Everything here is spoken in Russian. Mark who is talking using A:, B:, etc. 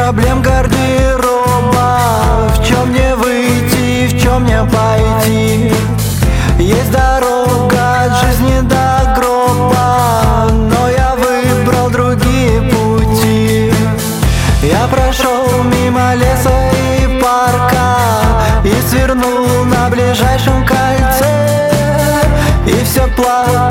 A: проблем гардероба. В чем мне выйти, в чем мне пойти? Есть дорога от жизни до гроба, но я выбрал другие пути. Я прошел мимо леса и парка и свернул на ближайшем кольце, и все плавает